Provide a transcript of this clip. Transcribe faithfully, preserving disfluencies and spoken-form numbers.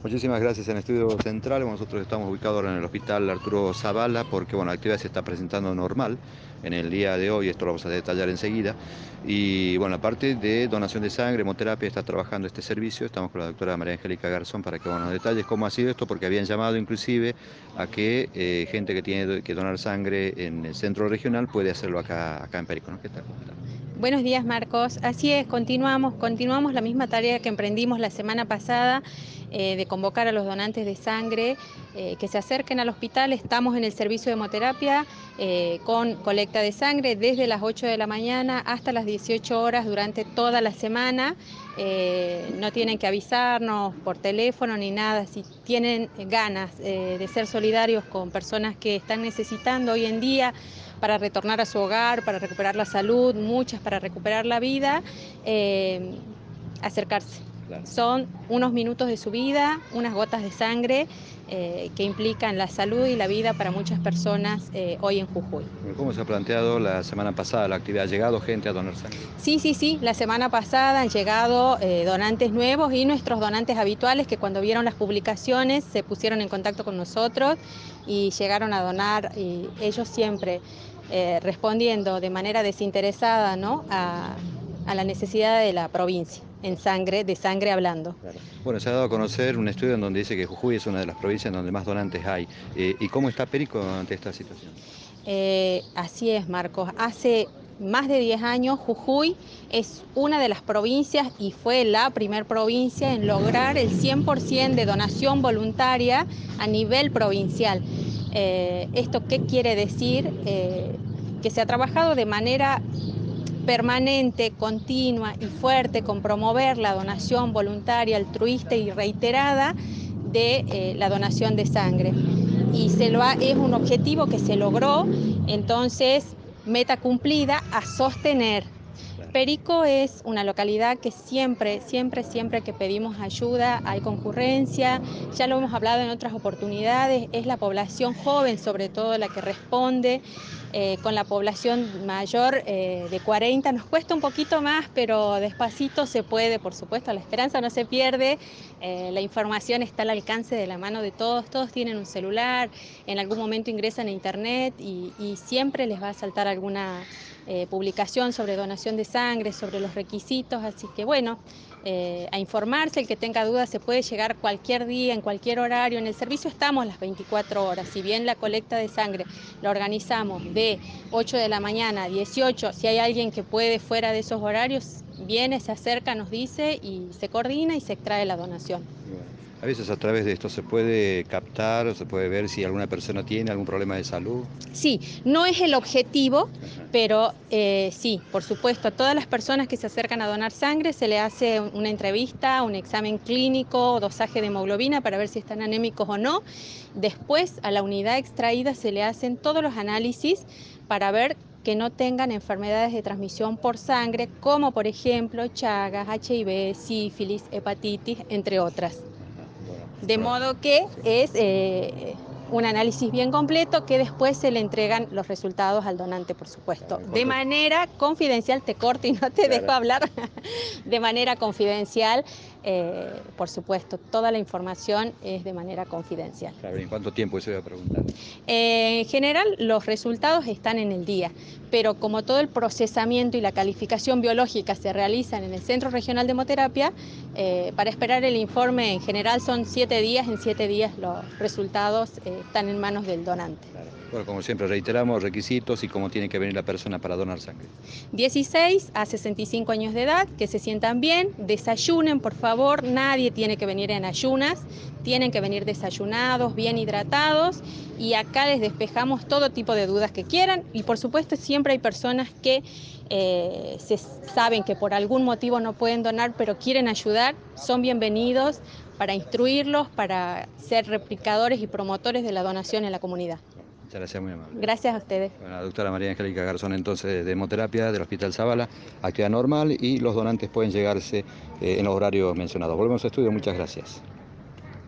Muchísimas gracias. En Estudio Central, nosotros estamos ubicados ahora en el Hospital Arturo Zavala porque bueno, la actividad se está presentando normal en el día de hoy, esto lo vamos a detallar enseguida. Y bueno, la parte de donación de sangre, hemoterapia, está trabajando este servicio. Estamos con la doctora María Angélica Garzón para que bueno, nos detalles cómo ha sido esto, porque habían llamado inclusive a que eh, gente que tiene que donar sangre en el centro regional puede hacerlo acá, acá en Perico, ¿no? ¿Qué tal? ¿Cómo está? Buenos días, Marcos. Así es, continuamos, continuamos la misma tarea que emprendimos la semana pasada, eh, de convocar a los donantes de sangre eh, que se acerquen al hospital. Estamos en el servicio de hemoterapia eh, con colecta de sangre desde las ocho de la mañana hasta las dieciocho horas durante toda la semana. Eh, no tienen que avisarnos por teléfono ni nada. Si tienen ganas eh, de ser solidarios con personas que están necesitando hoy en día para retornar a su hogar, para recuperar la salud, muchas para recuperar la vida, eh, acercarse. Claro. Son unos minutos de su vida, unas gotas de sangre eh, que implican la salud y la vida para muchas personas eh, hoy en Jujuy. ¿Cómo se ha planteado la semana pasada la actividad? ¿Ha llegado gente a donar sangre? Sí, sí, sí, la semana pasada han llegado eh, donantes nuevos y nuestros donantes habituales que cuando vieron las publicaciones se pusieron en contacto con nosotros y llegaron a donar, y ellos siempre eh, respondiendo de manera desinteresada, ¿no?, a, a la necesidad de la provincia, en sangre, de sangre hablando. Claro. Bueno, se ha dado a conocer un estudio en donde dice que Jujuy es una de las provincias donde más donantes hay. Eh, ¿y cómo está Perico ante esta situación? Eh, así es, Marcos. Hace más de diez años Jujuy es una de las provincias y fue la primer provincia en lograr el cien por ciento de donación voluntaria a nivel provincial. Eh, ¿Esto qué quiere decir? Eh, que se ha trabajado de manera permanente, continua y fuerte con promover la donación voluntaria, altruista y reiterada de eh, la donación de sangre. Y se lo ha, es un objetivo que se logró, entonces meta cumplida a sostener. Perico es una localidad que siempre, siempre, siempre que pedimos ayuda hay concurrencia, ya lo hemos hablado en otras oportunidades, es la población joven sobre todo la que responde. Eh, con la población mayor eh, de cuarenta nos cuesta un poquito más, pero despacito se puede, por supuesto, la esperanza no se pierde, eh, la información está al alcance de la mano de todos, todos tienen un celular, en algún momento ingresan a internet y, y siempre les va a saltar alguna eh, publicación sobre donación de sangre, sobre los requisitos, así que bueno, eh, a informarse, el que tenga dudas se puede llegar cualquier día, en cualquier horario, en el servicio estamos las veinticuatro horas, si bien la colecta de sangre la organizamos de ocho de la mañana a dieciocho, si hay alguien que puede fuera de esos horarios, viene, se acerca, nos dice y se coordina y se extrae la donación. A veces a través de esto se puede captar o se puede ver si alguna persona tiene algún problema de salud. Sí, no es el objetivo, pero eh, sí, por supuesto, a todas las personas que se acercan a donar sangre se le hace una entrevista, un examen clínico, dosaje de hemoglobina para ver si están anémicos o no. Después, a la unidad extraída se le hacen todos los análisis para ver que no tengan enfermedades de transmisión por sangre, como por ejemplo Chagas, H I V, sífilis, hepatitis, entre otras. De modo que es eh, un análisis bien completo que después se le entregan los resultados al donante, por supuesto. De manera confidencial, te corto y no te dejo hablar, de manera confidencial, eh, por supuesto, toda la información es de manera confidencial. Claro, ¿en cuánto tiempo eso iba a preguntar? Eh, en general, los resultados están en el día, pero como todo el procesamiento y la calificación biológica se realizan en el Centro Regional de Hemoterapia, eh, para esperar el informe en general son siete días, en siete días los resultados eh, están en manos del donante. Claro. Bueno, como siempre reiteramos requisitos y cómo tiene que venir la persona para donar sangre. dieciséis a sesenta y cinco años de edad, que se sientan bien, desayunen por favor, nadie tiene que venir en ayunas, tienen que venir desayunados, bien hidratados, y acá les despejamos todo tipo de dudas que quieran, y por supuesto siempre hay personas que eh, se saben que por algún motivo no pueden donar, pero quieren ayudar, son bienvenidos para instruirlos, para ser replicadores y promotores de la donación en la comunidad. Muchas gracias, muy amable. Gracias a ustedes. Bueno, la doctora María Angélica Garzón, entonces, de hemoterapia del Hospital Zavala, actividad normal y los donantes pueden llegarse eh, en los horarios mencionados. Volvemos a estudio, muchas gracias.